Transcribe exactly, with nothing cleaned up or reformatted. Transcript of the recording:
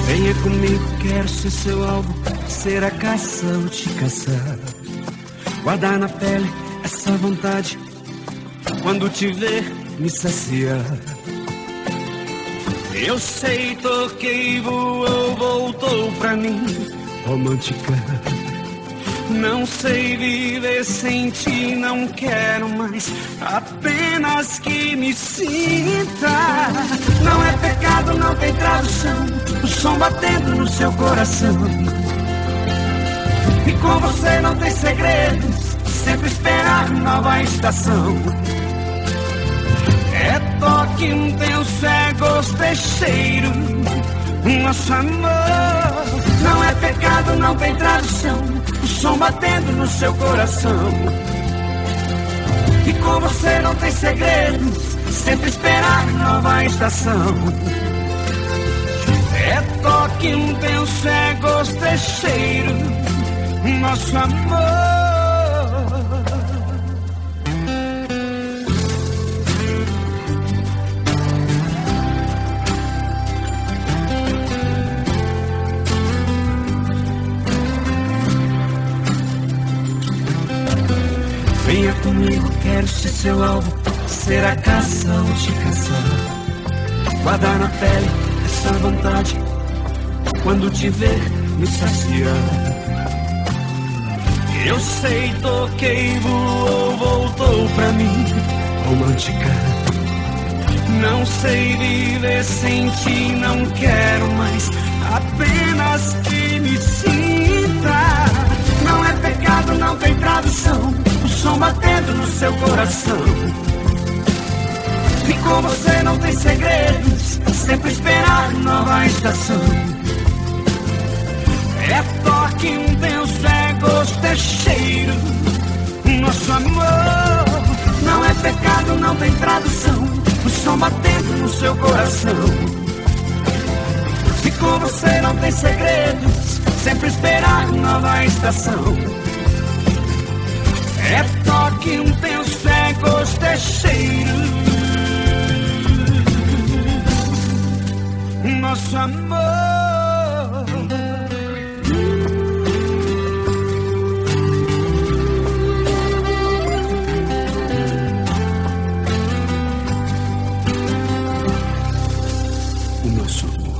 Venha comigo, quero ser seu alvo, ser a caça ou te caçar. Guardar na pele essa vontade, quando te ver me saciar. Eu sei, toquei, voou, voltou pra mim, romântica. Não sei viver sem ti, não quero mais, apenas que me sinta. Não é pecado, não tem tradução, o som batendo no seu coração. E com você não tem segredos, sempre esperar nova estação. É toque intenso, é gosto, é cheiro, nosso amor. Não é pecado, não tem tradução, o som batendo no seu coração. E com você não tem segredos, sempre esperar nova estação. É toque intenso, é gosto, é cheiro, nosso amor. Venha comigo, quero ser seu alvo, ser a caça ou te caçar. Guardar na pele essa vontade, quando te ver me saciar. Eu sei, toquei, voou, voltou pra mim, romântica. Não sei viver sem ti, não quero mais, apenas que me sinta. Não é pecado, não tem tradução, o som batendo no seu coração. E com você não tem segredos, sempre esperar nova estação. É toque intenso, é gosto, é cheiro, nosso amor. Não é pecado, não tem tradução, o som batendo no seu coração. E com você não tem segredos, sempre esperar nova estação. É toque intenso, é gosto, é cheiro, nosso amor. O nosso amor.